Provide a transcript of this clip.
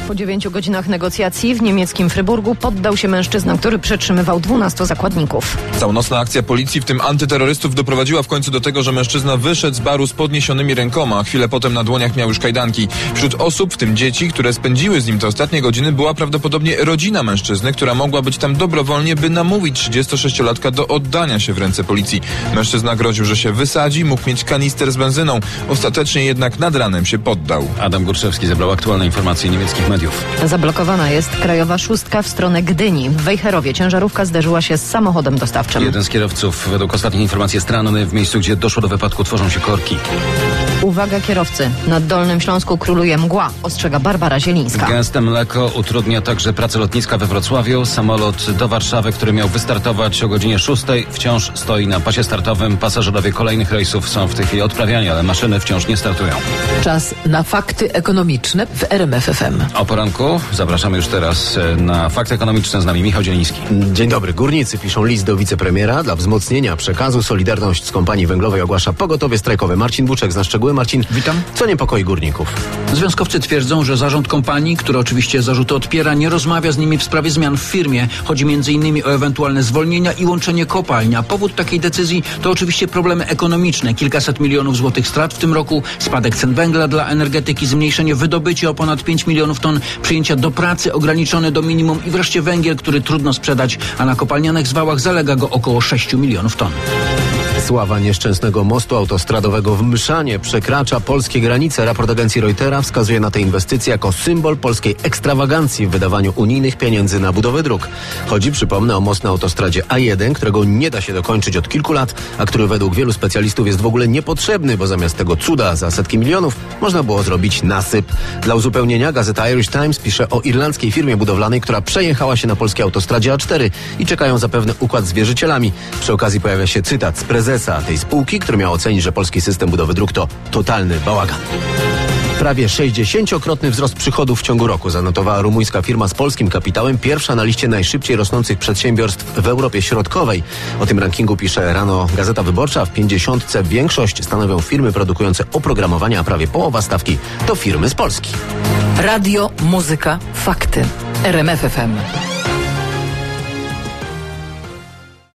Po 9 godzinach negocjacji w niemieckim Fryburgu poddał się mężczyzna, który przetrzymywał 12 zakładników. Całonocna akcja policji, w tym antyterrorystów, doprowadziła w końcu do tego, że mężczyzna wyszedł z baru z podniesionymi rękoma. Chwilę potem na dłoniach miał już kajdanki. Wśród osób, w tym dzieci, które spędziły z nim te ostatnie godziny, była prawdopodobnie rodzina mężczyzny, która mogła być tam dobrowolnie, by namówić 36-latka do oddania się w ręce policji. Mężczyzna groził, że się wysadzi, mógł mieć kanister z benzyną. Ostatecznie jednak nad ranem się poddał. Adam Górczewski zebrał aktualne informacje niemieckich mediów. Zablokowana jest krajowa szóstka w stronę Gdyni. W Wejherowie ciężarówka zderzyła się z samochodem dostawczym. Jeden z kierowców, według ostatnich informacji, jest ranny. W miejscu, gdzie doszło do wypadku, tworzą się korki. Uwaga kierowcy, nad Dolnym Śląsku króluje mgła, ostrzega Barbara Zielińska. Gęste mleko utrudnia także pracę lotniska we Wrocławiu. Samolot do Warszawy, który miał wystartować o godzinie 6, wciąż stoi na pasie startowym. Pasażerowie kolejnych rejsów są w tej chwili odprawiani, ale maszyny wciąż nie startują. Czas na fakty ekonomiczne w RMF FM. O poranku zapraszamy już teraz na fakty ekonomiczne, z nami Michał Zieliński. Dzień dobry. Górnicy piszą list do wicepremiera. Dla wzmocnienia przekazu Solidarność z Kompanii Węglowej ogłasza pogotowie strajkowe. Marcin Buczek zna szczegóły. Marcin, witam. Co niepokoi górników? Związkowcy twierdzą, że zarząd kompanii, który oczywiście zarzuty odpiera, nie rozmawia z nimi w sprawie zmian w firmie. Chodzi m.in. o ewentualne zwolnienia i łączenie kopalń. A powód takiej decyzji to oczywiście problemy ekonomiczne. Kilkaset milionów złotych strat w tym roku, spadek cen węgla dla energetyki, zmniejszenie wydobycia o ponad 5 milionów ton, przyjęcia do pracy ograniczone do minimum i wreszcie węgiel, który trudno sprzedać, a na kopalnianych zwałach zalega go około 6 milionów ton. Sława nieszczęsnego mostu autostradowego w Mszanie przekracza polskie granice. Raport agencji Reutera wskazuje na tę inwestycję jako symbol polskiej ekstrawagancji w wydawaniu unijnych pieniędzy na budowę dróg. Chodzi, przypomnę, o most na autostradzie A1, którego nie da się dokończyć od kilku lat, a który według wielu specjalistów jest w ogóle niepotrzebny, bo zamiast tego cuda za setki milionów można było zrobić nasyp. Dla uzupełnienia gazeta Irish Times pisze o irlandzkiej firmie budowlanej, która przejechała się na polskiej autostradzie A4 i czekają zapewne układ z wierzycielami. Przy okazji pojawia się cytat z prezesa tej spółki, który miał ocenić, że polski system budowy dróg to totalny bałagan. Prawie 60-krotny wzrost przychodów w ciągu roku zanotowała rumuńska firma z polskim kapitałem, pierwsza na liście najszybciej rosnących przedsiębiorstw w Europie Środkowej. O tym rankingu pisze rano Gazeta Wyborcza. W 50 większość stanowią firmy produkujące oprogramowanie, a prawie połowa stawki to firmy z Polski. Radio, muzyka, fakty. RMF FM.